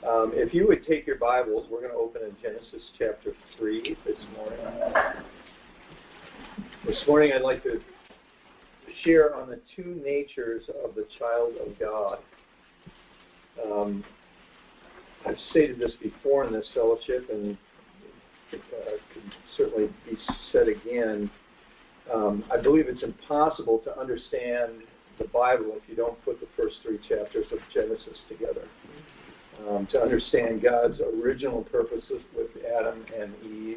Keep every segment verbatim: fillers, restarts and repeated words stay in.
Um, if you would take your Bibles, we're going to open in Genesis chapter three this morning. This morning I'd like to share on the two natures of the child of God. Um, I've stated this before in this fellowship, and it uh, can certainly be said again. Um, I believe it's impossible to understand the Bible if you don't put the first three chapters of Genesis together. Um, to understand God's original purposes with Adam and Eve,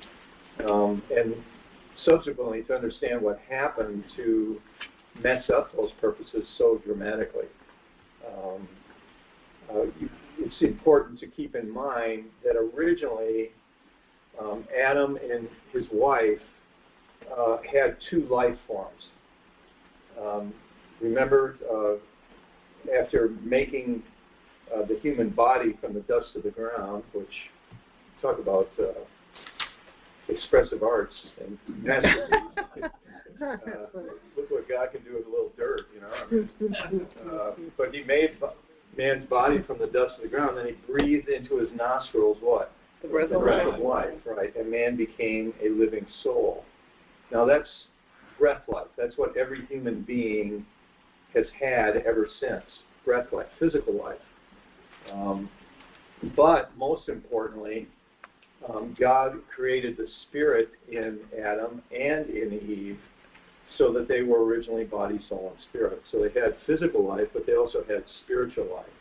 um, and subsequently to understand what happened to mess up those purposes so dramatically. Um, uh, it's important to keep in mind that originally um, Adam and his wife uh, had two life forms. Um, remember, uh, after making Uh, the human body from the dust of the ground, which talk about uh, expressive arts and masterpiece. uh, look what God can do with a little dirt, you know. I mean, uh, but He made man's body from the dust of the ground, and He breathed into his nostrils what? The breath, the breath of life, right? And man became a living soul. Now that's breath life. That's what every human being has had ever since. Breath life, physical life. Um, but most importantly, um, God created the spirit in Adam and in Eve so that they were originally body, soul, and spirit. So they had physical life, but they also had spiritual life.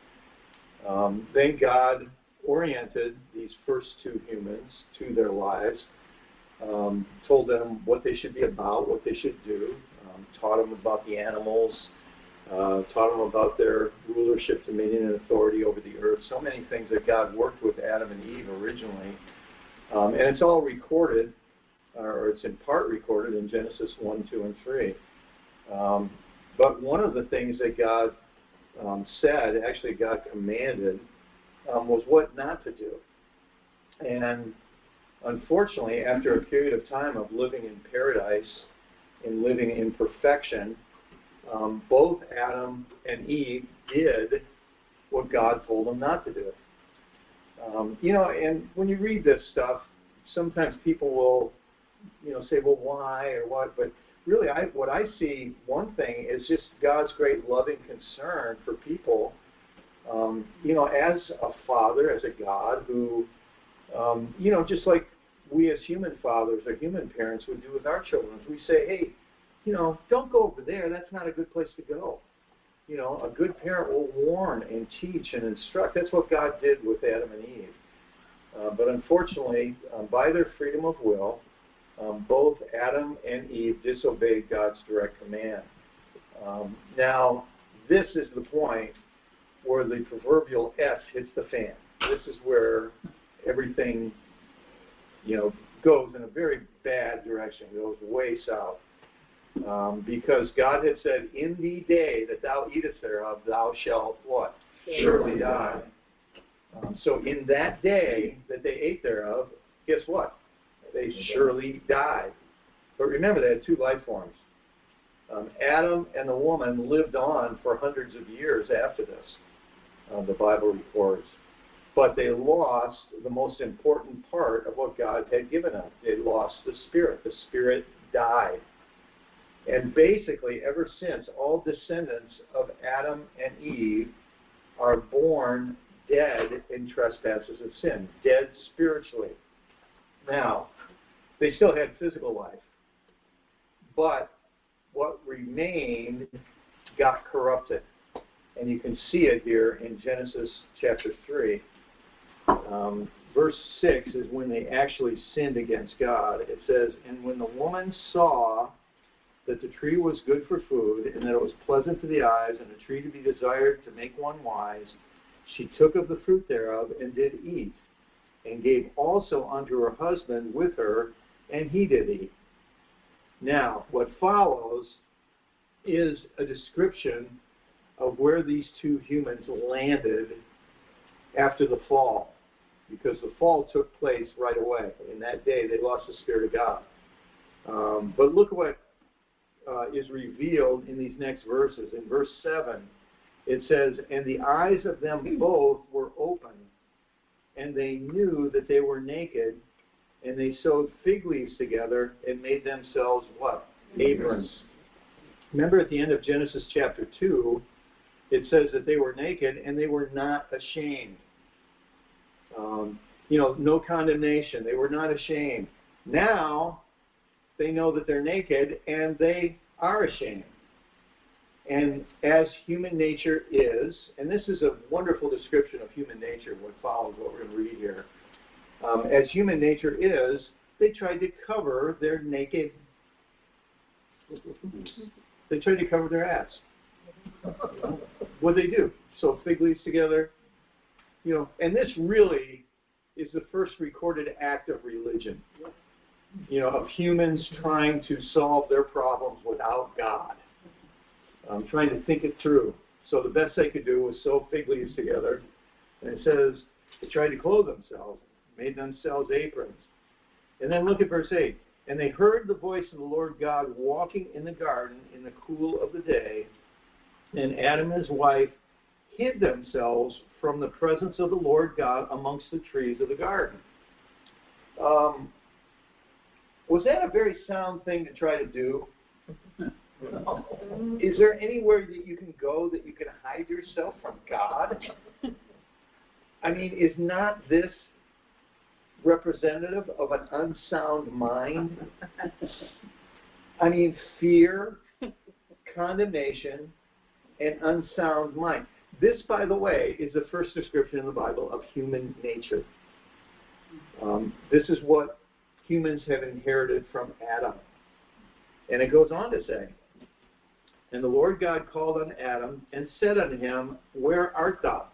Um, then God oriented these first two humans to their lives, um, told them what they should be about, what they should do, um, taught them about the animals, Uh, taught them about their rulership, dominion, and authority over the earth. So many things that God worked with Adam and Eve originally. Um, and it's all recorded, or it's in part recorded in Genesis one, two, and three. Um, but one of the things that God um, said, actually God commanded, um, was what not to do. And unfortunately, after a period of time of living in paradise and living in perfection, Um, both Adam and Eve did what God told them not to do. Um, you know, and when you read this stuff, sometimes people will, you know, say, well, why or what? But really, I, what I see, one thing is just God's great loving concern for people. Um, you know, as a father, as a God who, um, you know, just like we as human fathers or human parents would do with our children, we say, hey, you know, don't go over there. That's not a good place to go. You know, a good parent will warn and teach and instruct. That's what God did with Adam and Eve. Uh, but unfortunately, um, by their freedom of will, um, both Adam and Eve disobeyed God's direct command. Um, now, this is the point where the proverbial F hits the fan. This is where everything, you know, goes in a very bad direction, goes way south. Um, because God had said, in the day that thou eatest thereof, thou shalt what? Surely die. Um, so in that day that they ate thereof, guess what? They surely died. But remember, they had two life forms. Um, Adam and the woman lived on for hundreds of years after this, uh, the Bible records. But they lost the most important part of what God had given them. They lost the spirit. The spirit died. And basically, ever since, all descendants of Adam and Eve are born dead in trespasses of sin, dead spiritually. Now, they still had physical life, but what remained got corrupted. And you can see it here in Genesis chapter three. Um, verse six is when they actually sinned against God. It says, and when the woman saw that the tree was good for food, and that it was pleasant to the eyes, and a tree to be desired to make one wise, she took of the fruit thereof, and did eat, and gave also unto her husband with her, and he did eat. Now, what follows is a description of where these two humans landed after the fall, because the fall took place right away. In that day, they lost the Spirit of God. Um, but look what Uh, is revealed in these next verses. In verse seven, it says, and the eyes of them both were open, and they knew that they were naked, and they sewed fig leaves together and made themselves what? Aprons. Remember at the end of Genesis chapter two, it says that they were naked and they were not ashamed. Um, you know, no condemnation. They were not ashamed. Now, they know that they're naked and they are ashamed. And as human nature is, and this is a wonderful description of human nature, what follows, what we're going to read here. Um, as human nature is, they tried to cover their naked, they tried to cover their ass. What did they do? Sew fig leaves together, you know, and this really is the first recorded act of religion, you know, of humans trying to solve their problems without God. Um, trying to think it through. So the best they could do was sew fig leaves together. And it says they tried to clothe themselves, made themselves aprons. And then look at verse eight. And they heard the voice of the Lord God walking in the garden in the cool of the day. And Adam and his wife hid themselves from the presence of the Lord God amongst the trees of the garden. Um, was that a very sound thing to try to do? Is there anywhere that you can go that you can hide yourself from God? I mean, is not this representative of an unsound mind? I mean, fear, condemnation, and unsound mind. This, by the way, is the first description in the Bible of human nature. Um, this is what humans have inherited from Adam. And it goes on to say, and the Lord God called on Adam and said unto him, where art thou?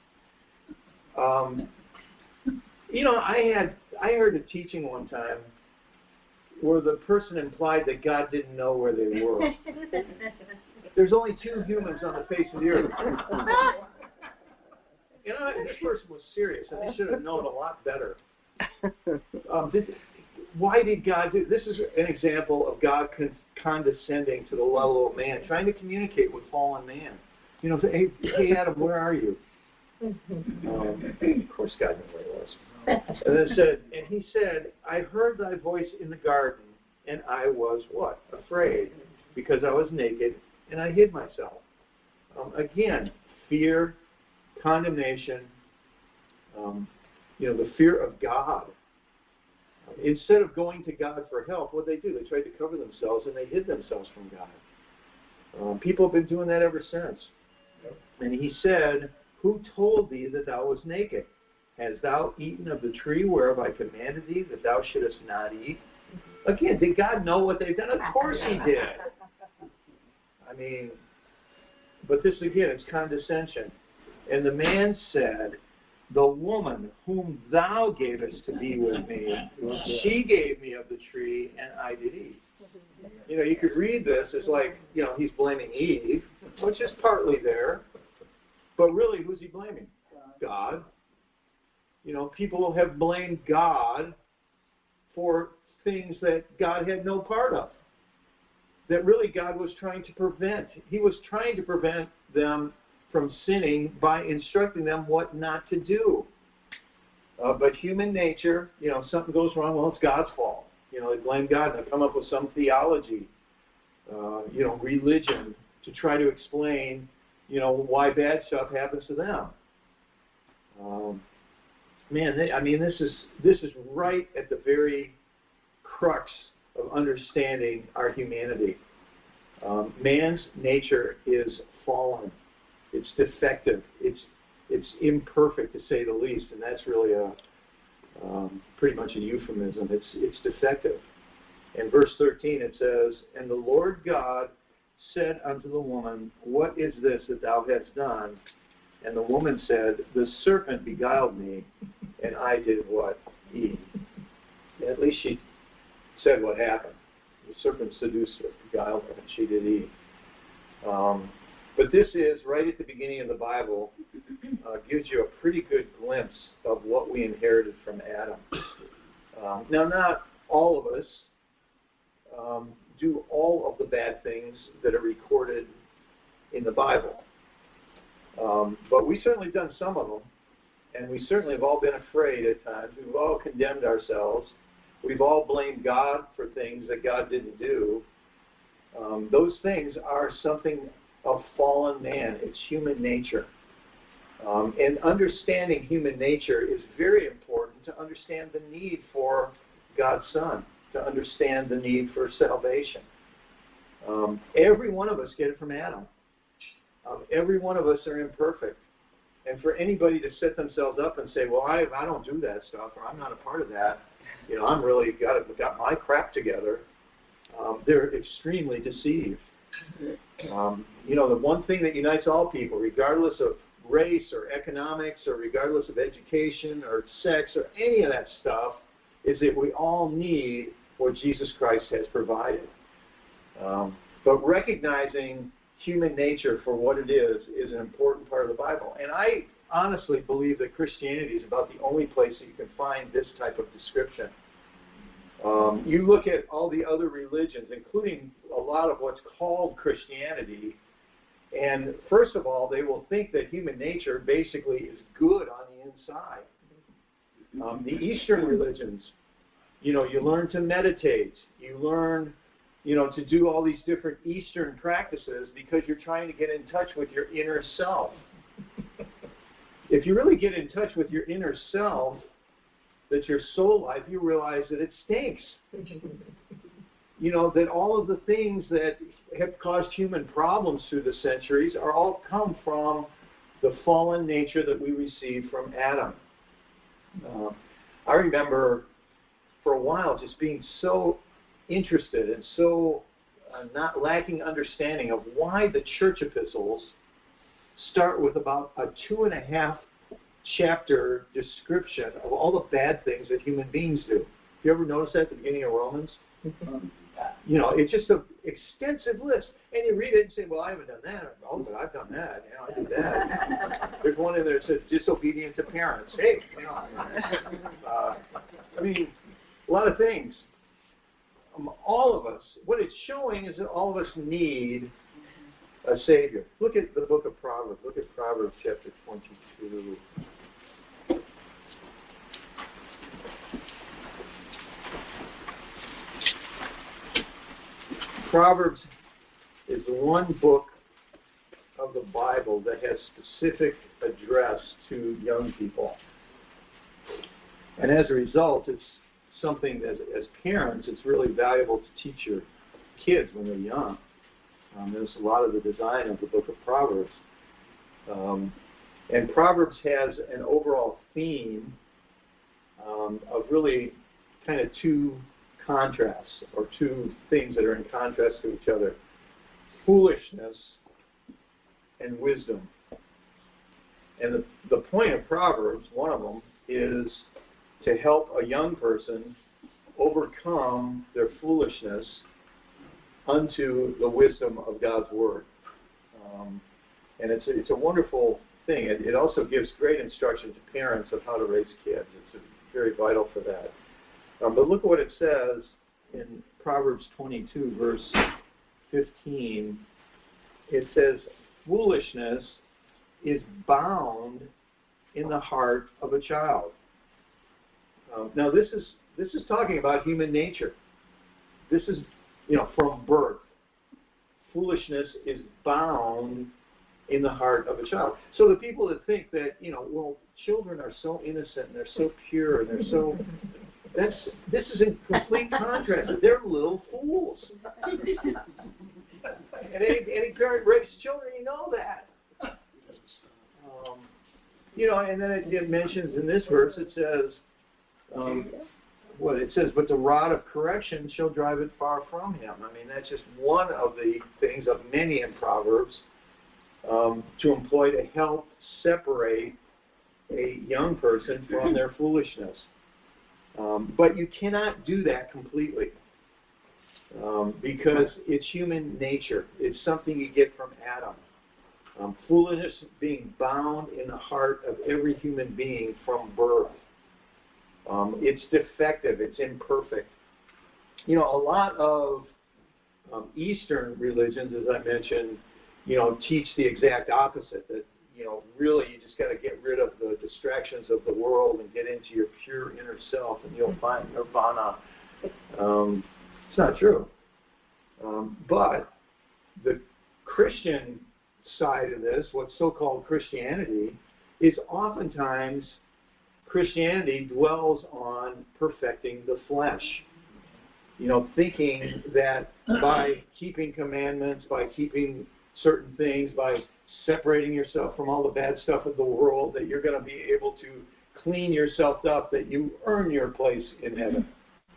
Um, you know, I had I heard a teaching one time where the person implied that God didn't know where they were. There's only two humans on the face of the earth. You know, this person was serious, and they should have known a lot better. Um, this, why did God do this? Is an example of God con- condescending to the level of man, trying to communicate with fallen man. You know, say, hey, hey Adam, where are you? Um, of course, God knew where he was. And then it said, and he said, I heard thy voice in the garden, and I was what? Afraid, because I was naked, and I hid myself. Um, again, fear, condemnation, um, you know, the fear of God. Instead of going to God for help, what did they do? They tried to cover themselves, and they hid themselves from God. Um, people have been doing that ever since. And he said, who told thee that thou wast naked? Hast thou eaten of the tree whereof I commanded thee that thou shouldest not eat? Again, did God know what they've done? Of course he did. I mean, but this again, it's condescension. And the man said, the woman whom thou gavest to be with me, she gave me of the tree, and I did eat. You know, you could read this as like, you know, he's blaming Eve, which is partly there. But really, who's he blaming? God. You know, people have blamed God for things that God had no part of. That really God was trying to prevent. He was trying to prevent them from sinning by instructing them what not to do. Uh, but human nature, you know, something goes wrong, well, it's God's fault. You know, they blame God and they come up with some theology, uh, you know, religion to try to explain, you know, why bad stuff happens to them. Um, man, they, I mean, this is this is right at the very crux of understanding our humanity. Um, man's nature is fallen. It's defective. It's it's imperfect, to say the least, and that's really a um, pretty much a euphemism. It's it's defective. In verse thirteen, it says, "And the Lord God said unto the woman, What is this that thou hast done? And the woman said, The serpent beguiled me, and I did what? Eat." And at least she said what happened. The serpent seduced her, beguiled her, and she did eat. Um, but this is, right at the beginning of the Bible, uh, gives you a pretty good glimpse of what we inherited from Adam. Um, now, not all of us um, do all of the bad things that are recorded in the Bible. Um, but we've certainly done some of them. and we certainly have all been afraid at times. We've all condemned ourselves. We've all blamed God for things that God didn't do. Um, those things are something of fallen man. It's human nature. Um, and understanding human nature is very important to understand the need for God's Son, to understand the need for salvation. Um, every one of us get it from Adam. Um, every one of us are imperfect. And for anybody to set themselves up and say, well, I, I don't do that stuff, or I'm not a part of that, you know, I'm really got, it, got my crap together, um, they're extremely deceived. Um, you know, the one thing that unites all people, regardless of race or economics or regardless of education or sex or any of that stuff, is that we all need what Jesus Christ has provided. Um, but recognizing human nature for what it is is an important part of the Bible. And I honestly believe that Christianity is about the only place that you can find this type of description. Um, you look at all the other religions, including a lot of what's called Christianity, and first of all, they will think that human nature basically is good on the inside. Um, the Eastern religions, you know, you learn to meditate, you learn, you know, to do all these different Eastern practices because you're trying to get in touch with your inner self. If you really get in touch with your inner self, that's your soul life, you realize that it stinks. You know, that all of the things that have caused human problems through the centuries are all come from the fallen nature that we received from Adam. Uh, I remember for a while just being so interested and so uh, not lacking understanding of why the church epistles start with about a two and a half chapter description of all the bad things that human beings do. You ever notice that at the beginning of Romans? You know, it's just an extensive list. And you read it and say, well, I haven't done that. Oh, but I've done that. You know, I did that. There's one in there that says disobedient to parents. Hey, you know, uh, I mean, a lot of things. Um, all of us, what it's showing is that all of us need a Savior. Look at the book of Proverbs. Look at Proverbs chapter twenty-two. Proverbs is the one book of the Bible that has specific address to young people. And as a result, it's something that, as parents, it's really valuable to teach your kids when they're young. Um, there's a lot of the design of the book of Proverbs. Um, and Proverbs has an overall theme um, of really kind of two contrasts, or two things that are in contrast to each other: foolishness and wisdom. And the, the point of Proverbs, one of them, is to help a young person overcome their foolishness unto the wisdom of God's Word. Um, and it's a, it's a wonderful thing. It, it also gives great instruction to parents of how to raise kids. It's a, very vital for that. Um, but look at what it says in Proverbs twenty-two, verse fifteen. It says, foolishness is bound in the heart of a child. Um, now, this is this is talking about human nature. This is, you know, from birth. Foolishness is bound in the heart of a child. So the people that think that, you know, well, children are so innocent and they're so pure and they're so, that's this is in complete contrast. They're little fools. And any, any parent raises children, you know that. Um, you know, and then it, it mentions in this verse, it says, um, what it says, but the rod of correction shall drive it far from him. I mean, that's just one of the things of many in Proverbs um, to employ to help separate a young person from their foolishness. Um, but you cannot do that completely um, because it's human nature. It's something you get from Adam. Um, foolishness being bound in the heart of every human being from birth. Um, it's defective. It's imperfect. You know, a lot of um, Eastern religions, as I mentioned, you know, teach the exact opposite, that you know, really you just got to get rid of the distractions of the world and get into your pure inner self, and you'll find nirvana. Um, it's not true. Um, but the Christian side of this, what's so-called Christianity, is oftentimes Christianity dwells on perfecting the flesh. You know, thinking that by keeping commandments, by keeping certain things, by separating yourself from all the bad stuff of the world, that you're going to be able to clean yourself up, that you earn your place in heaven.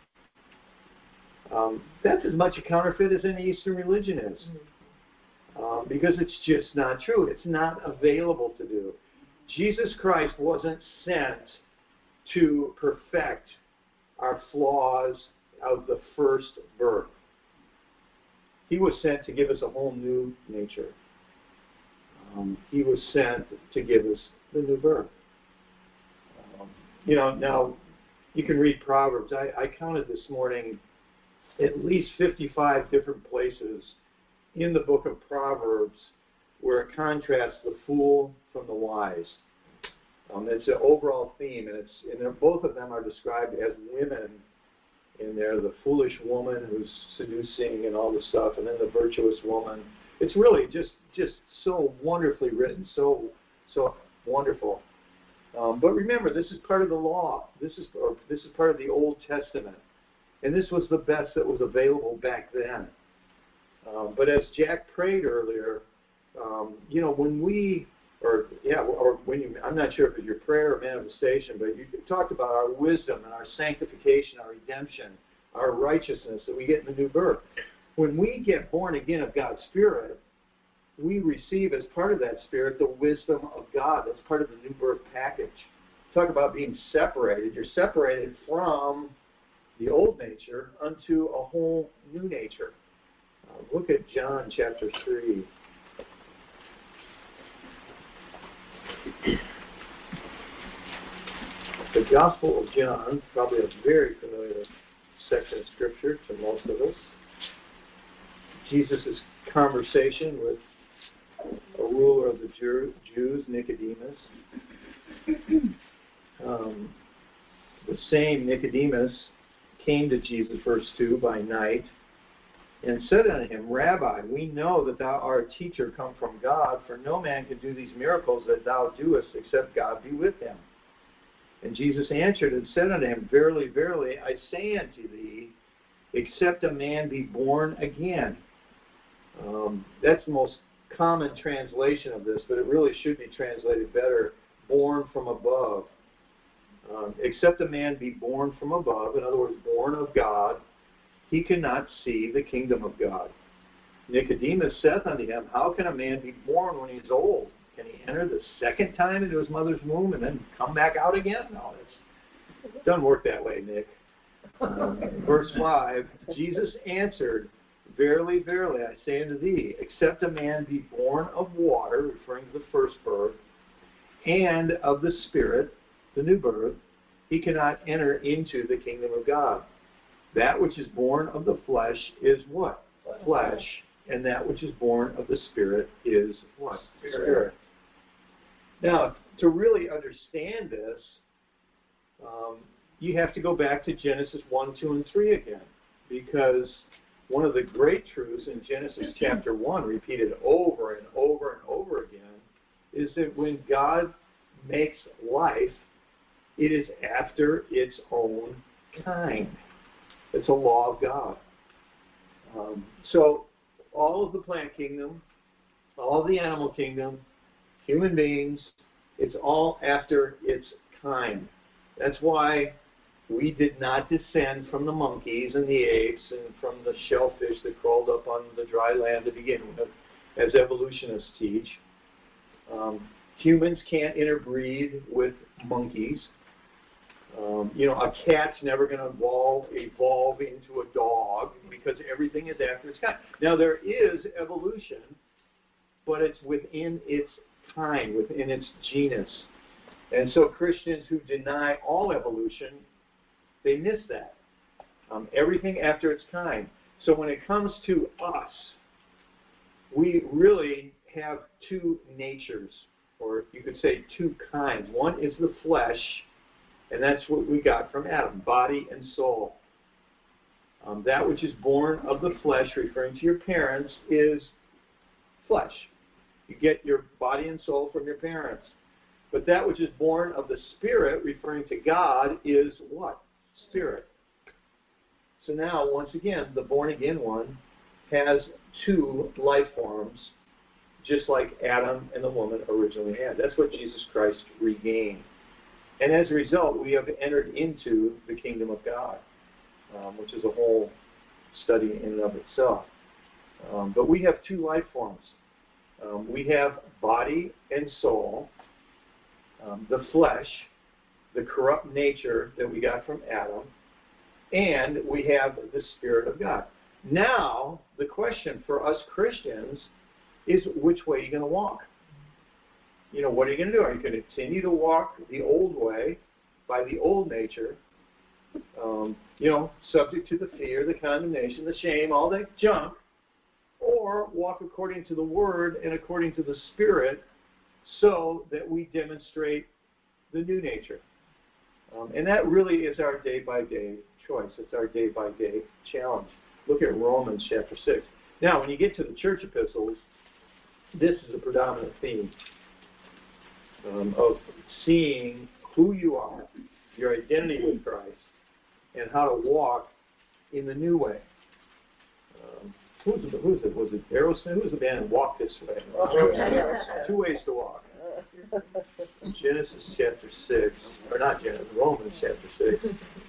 Um, that's as much a counterfeit as any Eastern religion is. Um, because it's just not true. It's not available to do. Jesus Christ wasn't sent to perfect our flaws of the first birth. He was sent to give us a whole new nature. Um, he was sent to give us the new birth. Um, you know, now you can read Proverbs. I, I counted this morning at least fifty-five different places in the book of Proverbs where it contrasts the fool from the wise. Um, it's an overall theme, and it's and they're, both of them are described as women in there, the foolish woman who's seducing and all this stuff, and then the virtuous woman. It's really just just so wonderfully written, so so wonderful. Um, but remember, this is part of the law. This is or this is part of the Old Testament, and this was the best that was available back then. Um, but as Jack prayed earlier, um, you know, when we, or yeah, or when you, I'm not sure if it's your prayer or manifestation, but you talked about our wisdom and our sanctification, our redemption, our righteousness that we get in the new birth. When we get born again of God's Spirit, we receive as part of that Spirit the wisdom of God. That's part of the new birth package. Talk about being separated. You're separated from the old nature unto a whole new nature. Uh, look at John chapter three. The Gospel of John, probably a very familiar section of Scripture to most of us. Jesus' conversation with a ruler of the Jews, Nicodemus. Um, the same Nicodemus came to Jesus, verse two, by night, and said unto him, Rabbi, we know that thou art a teacher come from God, for no man can do these miracles that thou doest, except God be with him. And Jesus answered and said unto him, Verily, verily, I say unto thee, except a man be born again. Um, that's the most common translation of this, but it really should be translated better, born from above. Um, except a man be born from above, in other words, born of God, he cannot see the kingdom of God. Nicodemus saith unto him, How can a man be born when he's old? Can he enter the second time into his mother's womb and then come back out again? No, it doesn't work that way, Nick. Um, verse five, Jesus answered, Verily, verily, I say unto thee, except a man be born of water, referring to the first birth, and of the Spirit, the new birth, he cannot enter into the kingdom of God. That which is born of the flesh is what? Flesh. And that which is born of the Spirit is what? Spirit. Spirit. Now, to really understand this, um, you have to go back to Genesis one, two, and three again. Because one of the great truths in Genesis chapter one, repeated over and over and over again, is that when God makes life, it is after its own kind. It's a law of God. Um, so all of the plant kingdom, all of the animal kingdom, human beings, it's all after its kind. That's why we did not descend from the monkeys and the apes and from the shellfish that crawled up on the dry land to begin with, as evolutionists teach. Um, humans can't interbreed with monkeys. Um, you know, a cat's never going to evolve, evolve into a dog because everything is after its kind. Now, there is evolution, but it's within its kind, within its genus. And so Christians who deny all evolution, they miss that. Um, everything after its kind. So when it comes to us, we really have two natures. or you could say two kinds. One is the flesh, and that's what we got from Adam, body and soul. Um, that which is born of the flesh, referring to your parents, is flesh. You get your body and soul from your parents. But that which is born of the Spirit, referring to God, is what? Spirit. So now, once again, the born-again one has two life forms, just like Adam and the woman originally had. That's what Jesus Christ regained. And as a result, we have entered into the kingdom of God, um, which is a whole study in and of itself. Um, but we have two life forms. Um, we have body and soul, um, the flesh, the corrupt nature that we got from Adam, and we have the Spirit of God. Now, the question for us Christians is, which way are you going to walk? You know, what are you going to do? Are you going to continue to walk the old way, by the old nature, um, you know, subject to the fear, the condemnation, the shame, all that junk, or walk according to the Word and according to the Spirit so that we demonstrate the new nature? Um, and that really is our day-by-day choice. It's our day-by-day challenge. Look at Romans chapter six. Now, when you get to the church epistles, this is a predominant theme um, of seeing who you are, your identity with Christ, and how to walk in the new way. Um, who's it? Who's it? Was it Aerosmith? Who's the band Walk This Way? Two ways to walk. Genesis chapter six, or not Genesis, Romans chapter six.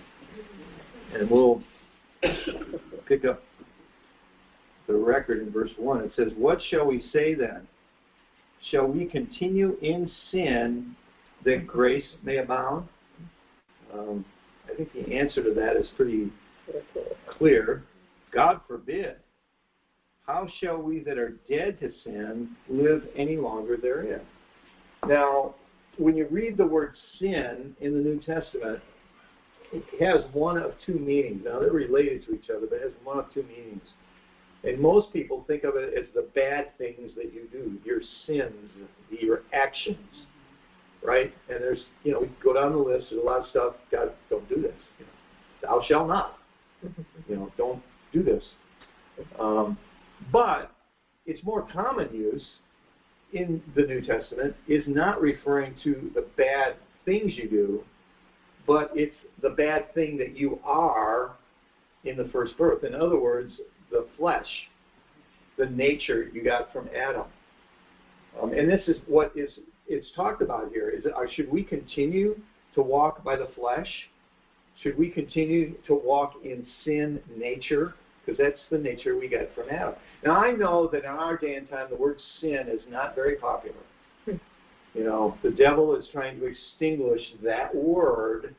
And we'll pick up the record in verse one. It says, "What shall we say then? Shall we continue in sin that grace may abound?" Um, I think the answer to that is pretty clear. God forbid. How shall we that are dead to sin live any longer therein? Now, when you read the word sin in the New Testament, it has one of two meanings. Now, they're related to each other, but it has one of two meanings. And most people think of it as the bad things that you do, your sins, your actions, right? And there's, you know, we go down the list, there's a lot of stuff, God, don't do this. You know, thou shalt not. You know, don't do this. Um, but its more common use in the New Testament is not referring to the bad things you do, but it's the bad thing that you are in the first birth. In other words, the flesh, the nature you got from Adam. Um, and this is what is it's talked about here. Is uh, should we continue to walk by the flesh? Should we continue to walk in sin nature? Because that's the nature we get from Adam. Now, I know that in our day and time, the word sin is not very popular. You know, the devil is trying to extinguish that word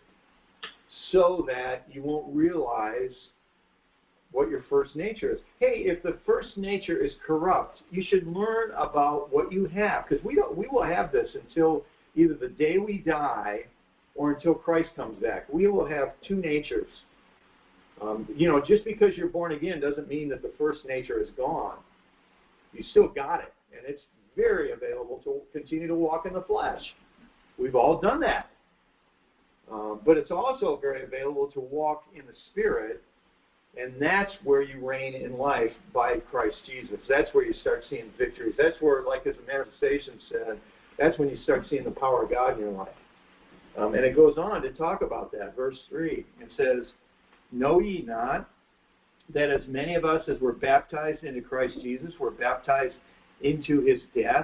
so that you won't realize what your first nature is. Hey, if the first nature is corrupt, you should learn about what you have, because we don't. We will have this until either the day we die or until Christ comes back. We will have two natures. Um, you know, just because you're born again doesn't mean that the first nature is gone. You still got it, and it's very available to continue to walk in the flesh. We've all done that. Um, but it's also very available to walk in the Spirit, and that's where you reign in life by Christ Jesus. That's where you start seeing victories. That's where, like as the manifestation said, that's when you start seeing the power of God in your life. Um, and it goes on to talk about that. Verse three, it says, "Know ye not that as many of us as were baptized into Christ Jesus were baptized into his death?"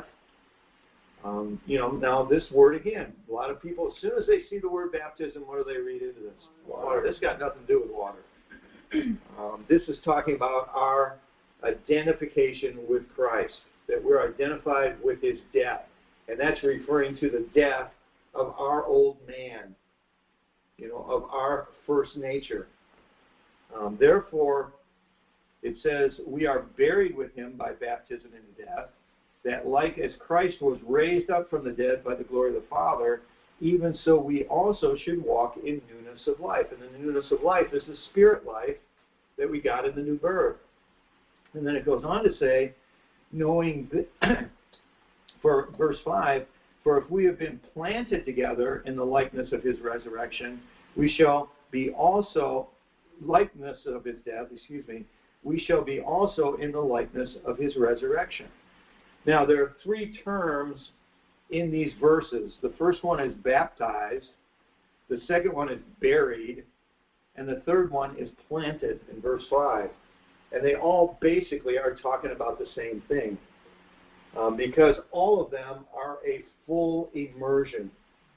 Um, you know, now this word again, a lot of people, as soon as they see the word baptism, what do they read into this? Water. This got nothing to do with water. Um, this is talking about our identification with Christ, that we're identified with his death. And that's referring to the death of our old man, you know, of our first nature. Um, therefore, it says, we are buried with him by baptism into death, that like as Christ was raised up from the dead by the glory of the Father, even so we also should walk in newness of life. And the newness of life is the spirit life that we got in the new birth. And then it goes on to say, knowing that, for verse five, For if we have been planted together in the likeness of his resurrection, we shall be also, likeness of his death, excuse me, we shall be also in the likeness of his resurrection. Now, there are three terms in these verses. The first one is baptized, the second one is buried, and the third one is planted in verse five. And they all basically are talking about the same thing, um, because all of them are a full immersion.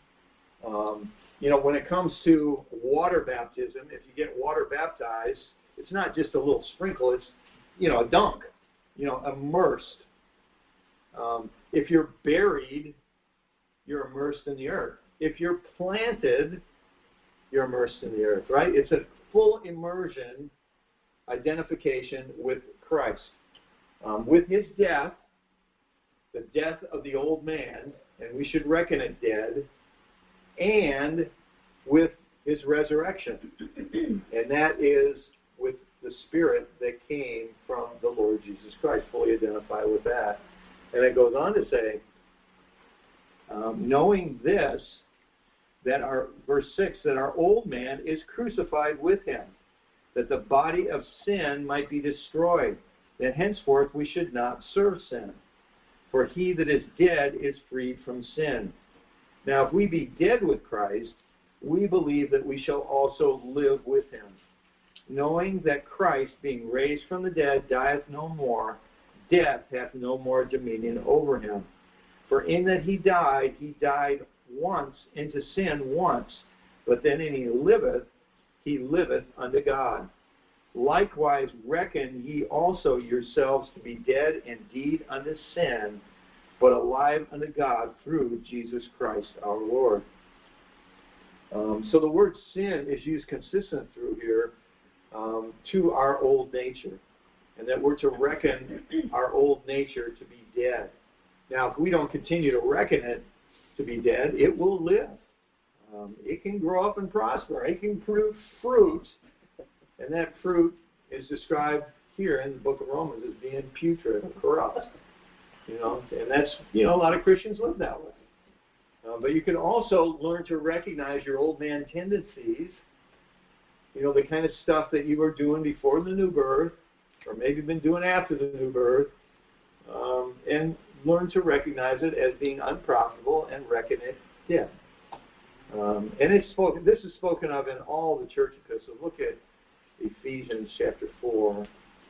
Um, you know, when it comes to water baptism, if you get water baptized, it's not just a little sprinkle, it's, you know, a dunk, you know, immersed. Um, if you're buried, you're immersed in the earth. If you're planted, you're immersed in the earth, right? It's a full immersion identification with Christ. Um, with his death, the death of the old man, and we should reckon it dead, and with his resurrection. And that is with the Spirit that came from the Lord Jesus Christ. Fully identify with that. And it goes on to say, um, knowing this, that our, verse six, that our old man is crucified with him, that the body of sin might be destroyed, that henceforth we should not serve sin. For he that is dead is freed from sin. Now if we be dead with Christ, we believe that we shall also live with him, knowing that Christ, being raised from the dead, dieth no more, death hath no more dominion over him. For in that he died, he died once into sin once, but then in he liveth, he liveth unto God. Likewise reckon ye also yourselves to be dead indeed unto sin, but alive unto God through Jesus Christ our Lord. Um, so the word sin is used consistent through here um, to our old nature, and that we're to reckon our old nature to be dead. Now, if we don't continue to reckon it to be dead, it will live. Um, it can grow up and prosper. It can produce fruit, and that fruit is described here in the book of Romans as being putrid and corrupt. You know, and that's, you know, a lot of Christians live that way. Uh, but you can also learn to recognize your old man tendencies, you know, the kind of stuff that you were doing before the new birth, or maybe been doing after the new birth, um, and learn to recognize it as being unprofitable and reckon it dead. Um, and it's spoken, this is spoken of in all the church epistles. Look at Ephesians chapter four.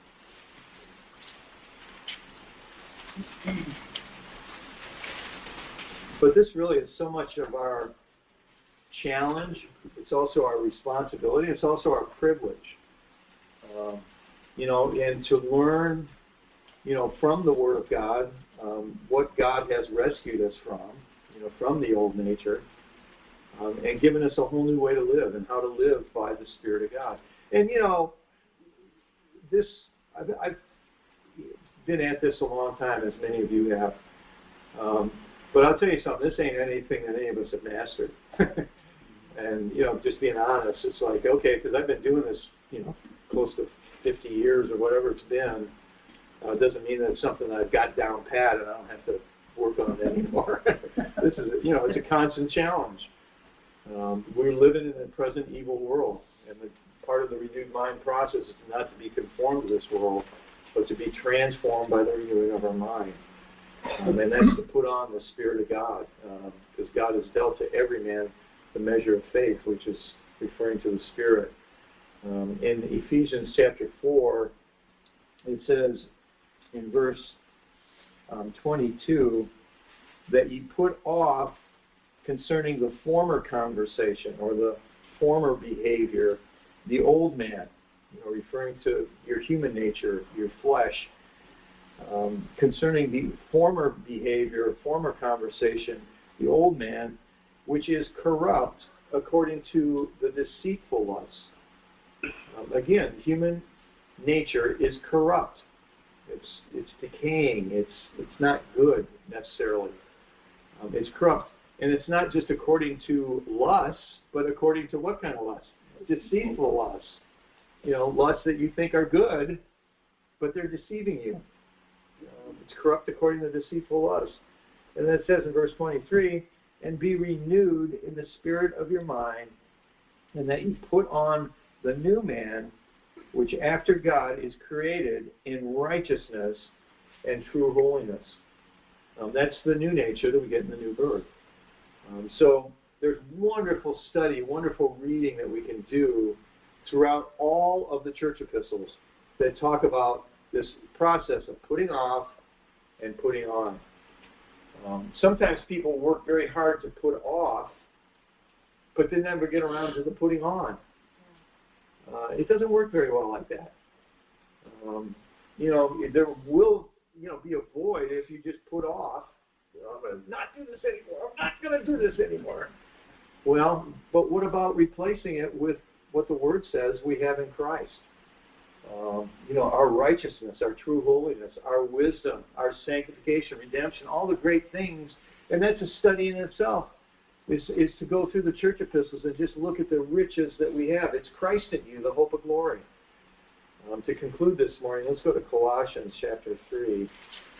But this really is so much of our challenge. It's also our responsibility. It's also our privilege. Um, you know, and to learn, you know, from the Word of God, um, what God has rescued us from, you know, from the old nature, um, and given us a whole new way to live and how to live by the Spirit of God. And, you know, this, I've, I've been at this a long time, as many of you have. Um, but I'll tell you something, this ain't anything that any of us have mastered. And, you know, just being honest, it's like, okay, because I've been doing this, you know, close to fifty years or whatever it's been, uh, doesn't mean that it's something that I've got down pat and I don't have to work on it anymore. This is, you know, it's a constant challenge. Um, we're living in the present evil world, and the, part of the renewed mind process is not to be conformed to this world, but to be transformed by the renewing of our mind. Um, and that's to put on the Spirit of God, because um, God has dealt to every man the measure of faith, which is referring to the Spirit. Um, in Ephesians chapter four, it says in verse um, twenty-two that ye put off concerning the former conversation or the former behavior, the old man, you know, referring to your human nature, your flesh, um, concerning the former behavior, former conversation, the old man, which is corrupt according to the deceitful lusts. Um, again, human nature is corrupt. It's it's decaying. It's it's not good necessarily. Um, it's corrupt, and it's not just according to lusts, but according to what kind of lusts? Deceitful lusts. You know, lusts that you think are good, but they're deceiving you. Um, it's corrupt according to deceitful lusts. And then it says in verse twenty-three, and be renewed in the spirit of your mind, and that you put on the new man, which after God is created in righteousness and true holiness. Um, that's the new nature that we get in the new birth. Um, so there's wonderful study, wonderful reading that we can do throughout all of the church epistles that talk about this process of putting off and putting on. Um, sometimes people work very hard to put off, but they never get around to the putting on. Uh, it doesn't work very well like that. Um, you know, there will, you know, be a void if you just put off. You know, I'm going to not do this anymore. I'm not going to do this anymore. Well, but what about replacing it with what the Word says we have in Christ? Um, you know, our righteousness, our true holiness, our wisdom, our sanctification, redemption, all the great things. And that's a study in itself, is, is to go through the church epistles and just look at the riches that we have. It's Christ in you, the hope of glory. Um, to conclude this morning, let's go to Colossians chapter three.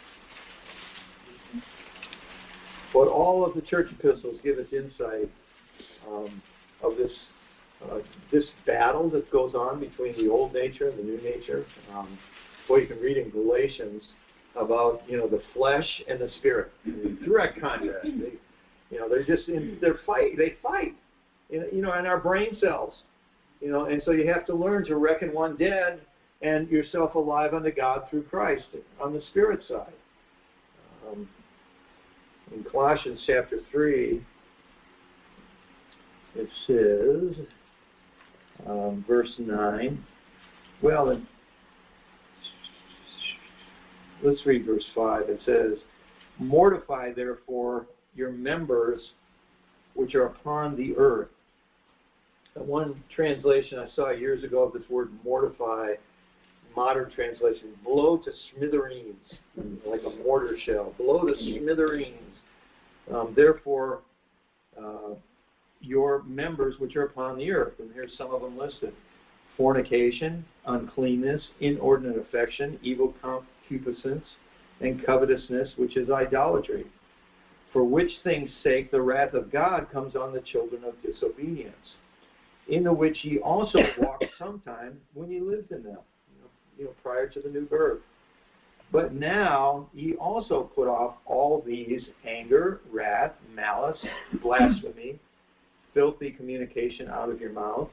But all of the church epistles give us insight um, of this uh, this battle that goes on between the old nature and the new nature. Um, boy, you can read in Galatians about, you know, the flesh and the spirit, direct contrast. They, you know, they're just in they're fight. They fight, you know, in our brain cells. You know, and so you have to learn to reckon one dead and yourself alive unto God through Christ on the spirit side. Um, in Colossians chapter three, it says, um, verse nine. Well, in, let's read verse five. It says, mortify therefore your members which are upon the earth. One translation I saw years ago of this word mortify, modern translation, blow to smithereens, like a mortar shell, blow to smithereens. Um, therefore, uh, your members which are upon the earth, and here's some of them listed: fornication, uncleanness, inordinate affection, evil concupiscence, and covetousness, which is idolatry. For which things' sake the wrath of God comes on the children of disobedience, in the which ye also walked sometime when ye lived in them, you know, you know, prior to the new birth. But now ye also put off all these: anger, wrath, malice, blasphemy, filthy communication out of your mouth.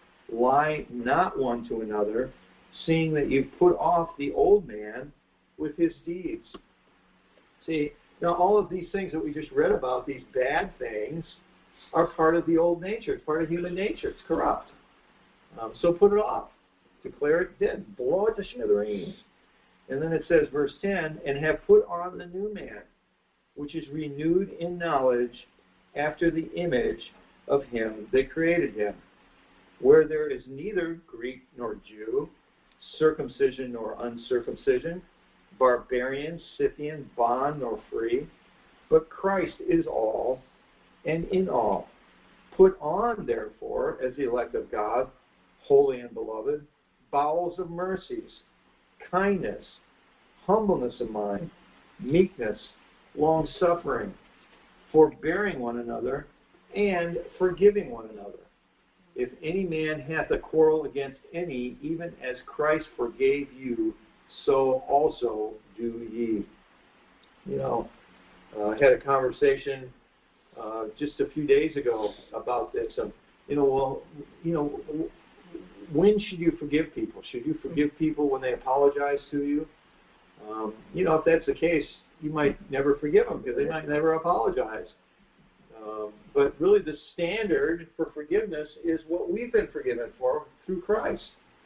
Lie not one to another, seeing that you've put off the old man with his deeds. See, now all of these things that we just read about, these bad things, are part of the old nature. It's part of human nature. It's corrupt. Um, so put it off. Declare it dead. Blow it to smithereens. And then it says, verse ten, and have put on the new man, which is renewed in knowledge after the image of him that created him, where there is neither Greek nor Jew, circumcision nor uncircumcision, barbarian, Scythian, bond nor free, but Christ is all and in all. Put on, therefore, as the elect of God, holy and beloved, bowels of mercies, kindness, humbleness of mind, meekness, long-suffering, forbearing one another, and forgiving one another. If any man hath a quarrel against any, even as Christ forgave you, so also do ye. You know, uh, I had a conversation uh, just a few days ago about this. Um, you know, well, you know, when should you forgive people? Should you forgive people when they apologize to you? Um, you know, if that's the case, you might never forgive them because they might never apologize. Um, but really the standard for forgiveness is what we've been forgiven for through Christ.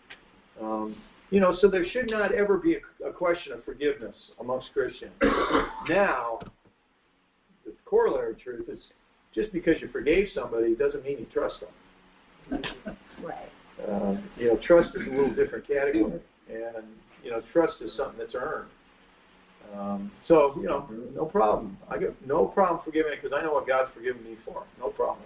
Um, you know, so there should not ever be a, a question of forgiveness amongst Christians. Now, the corollary truth is just because you forgave somebody doesn't mean you trust them. Right. Uh, you know, trust is a little different category. And, you know, trust is something that's earned. Um, so, you know, no problem. I got no problem forgiving it because I know what God's forgiven me for. No problem.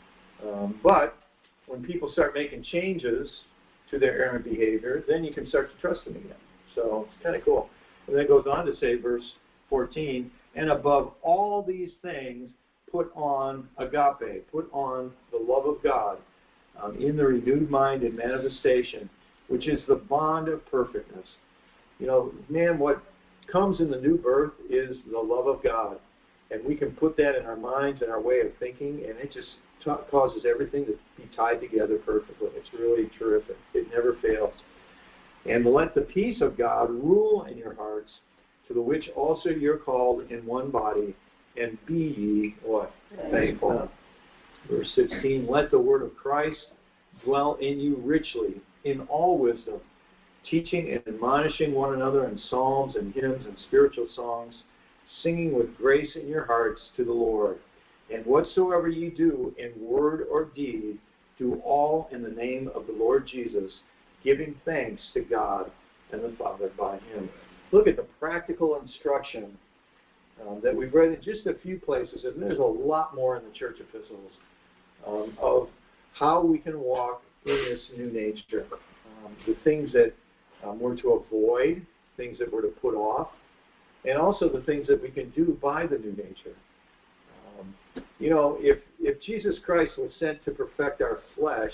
Um, but when people start making changes to their errant behavior, then you can start to trust them again. So it's kind of cool. And then it goes on to say, verse fourteen, And above all these things, put on agape, put on the love of God um, in the renewed mind and manifestation, which is the bond of perfectness. You know, man, what comes in the new birth is the love of God. And we can put that in our minds and our way of thinking, and it just t- causes everything to be tied together perfectly. It's really terrific. It never fails. And let the peace of God rule in your hearts, to the which also you're called in one body, and be ye what? Thankful. Verse sixteen, let the word of Christ dwell in you richly in all wisdom, teaching and admonishing one another in psalms and hymns and spiritual songs, singing with grace in your hearts to the Lord. And whatsoever ye do in word or deed, do all in the name of the Lord Jesus, giving thanks to God and the Father by him. Look at the practical instruction um, that we've read in just a few places, and there's a lot more in the church epistles, um, of how we can walk in this new nature. Um, the things that um, we're to avoid, things that we're to put off, and also the things that we can do by the new nature. Um, you know, if if Jesus Christ was sent to perfect our flesh,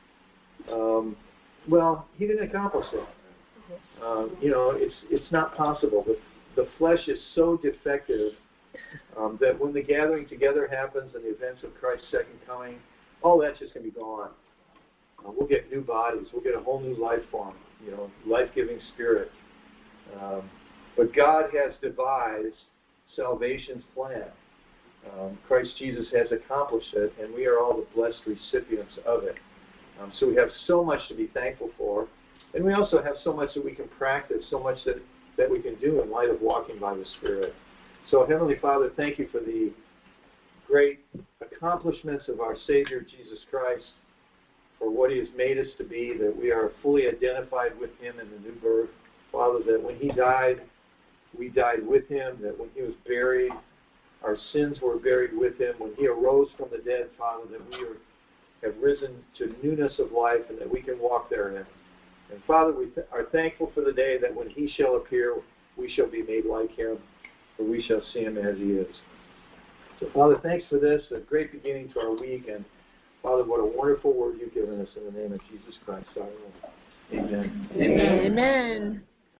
um, well, he didn't accomplish that. Uh, you know, it's it's not possible. The, the flesh is so defective um, that when the gathering together happens and the events of Christ's second coming, all that's just going to be gone. Uh, we'll get new bodies. We'll get a whole new life form, you know, life-giving spirit. Um, but God has devised salvation's plan. Um, Christ Jesus has accomplished it, and we are all the blessed recipients of it. Um, so we have so much to be thankful for, and we also have so much that we can practice, so much that, that we can do in light of walking by the Spirit. So, Heavenly Father, thank you for the great accomplishments of our Savior, Jesus Christ, for what he has made us to be, that we are fully identified with him in the new birth. Father, that when he died, we died with him, that when he was buried, our sins were buried with him. When he arose from the dead, Father, that we are, have risen to newness of life and that we can walk therein. And Father, we th- are thankful for the day that when he shall appear, we shall be made like him, for we shall see him as he is. So, Father, thanks for this, a great beginning to our week. And, Father, what a wonderful word you've given us in the name of Jesus Christ, our Lord. Amen. Amen. Amen.